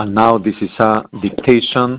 And now this is a dictation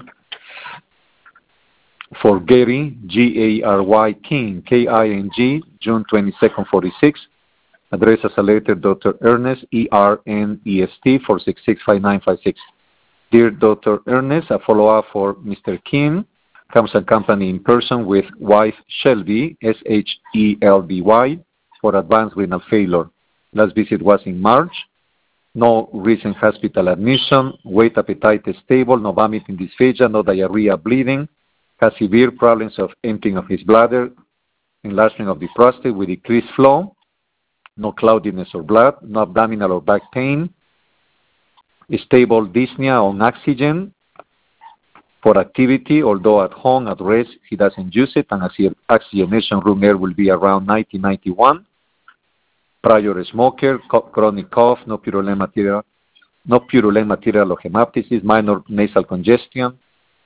for Gary, Gary King, King, June 22nd, 46. Address as a letter, Dr. Ernest, ERNEST, 4665956. Dear Dr. Ernest, a follow-up for Mr. King. Comes accompanied in person with wife Shelby, SHELBY, for advanced renal failure. Last visit was in March. No recent hospital admission. Weight, appetite is stable. No vomiting, dysphagia. No diarrhea, bleeding. Has severe problems of emptying of his bladder. Enlargement of the prostate with decreased flow. No cloudiness or blood. No abdominal or back pain. Stable dyspnea on oxygen. For activity, although at home, at rest, he doesn't use it, and oxygenation room air will be around 90-91. Prior smoker, chronic cough, no purulent material of hemoptysis, minor nasal congestion,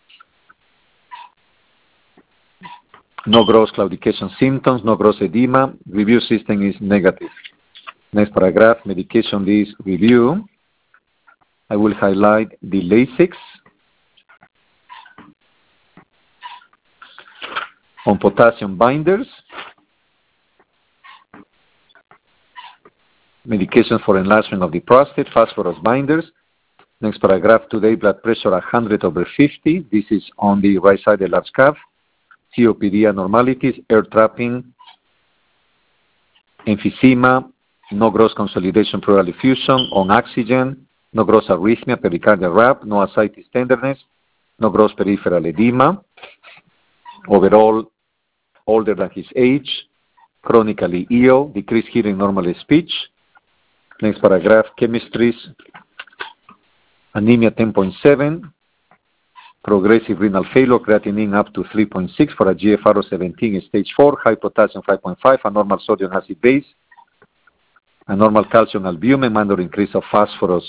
no gross claudication symptoms, no gross edema. Review system is negative. Next paragraph, medication list review. I will highlight the Lasix. On potassium binders, medication for enlargement of the prostate, phosphorus binders. Next paragraph, today blood pressure 100/50. This is on the right side, the large calf. COPD abnormalities, air trapping, emphysema, no gross consolidation pleural effusion, on oxygen, no gross arrhythmia, pericardial rap, no ascites tenderness, no gross peripheral edema. Overall, older than his age, chronically ill, decreased hearing, normal speech. Next paragraph, chemistries, anemia 10.7, progressive renal failure, creatinine up to 3.6 for a GFR of 17 stage 4, high potassium 5.5, a normal sodium acid base, a normal calcium albumin, minor increase of phosphorus.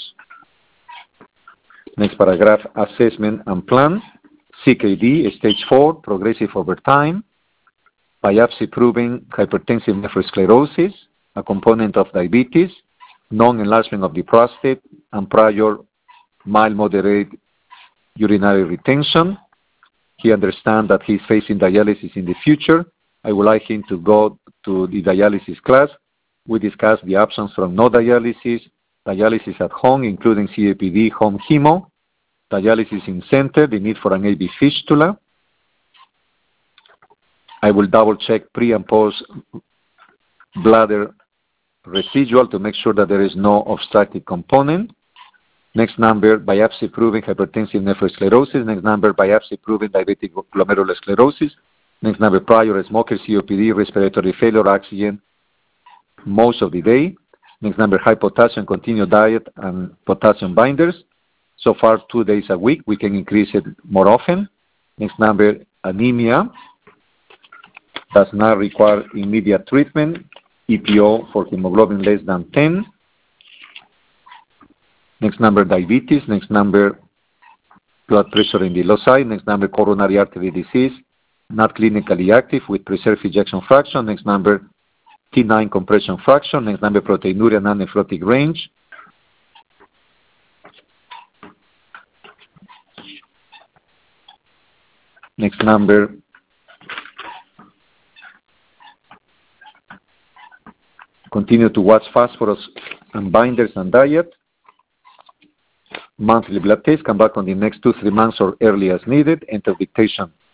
Next paragraph, assessment and plan. CKD, stage 4, progressive over time, biopsy proving hypertensive nephrosclerosis, a component of diabetes, non-enlargement of the prostate, and prior mild moderate urinary retention. He understands that he's facing dialysis in the future. I would like him to go to the dialysis class. We discussed the options from no dialysis, dialysis at home, including CAPD, home chemo, dialysis in center, the need for an AV fistula. I will double check pre and post bladder residual to make sure that there is no obstructive component. Next number, biopsy proving hypertensive nephrosclerosis. Next number, biopsy proving diabetic glomerulosclerosis. Next number, prior smoker, COPD, respiratory failure, oxygen most of the day. Next number, high potassium, continued diet, and potassium binders. So far, 2 days a week. We can increase it more often. Next number, anemia. Does not require immediate treatment. EPO for hemoglobin less than 10. Next number, diabetes. Next number, blood pressure in the low side. Next number, coronary artery disease. Not clinically active with preserved ejection fraction. Next number, T9 compression fraction. Next number, proteinuria, non-nephrotic range. Next number, continue to watch phosphorus and binders and diet. Monthly blood test, come back on the next 2-3 months or early as needed. Enter dictation.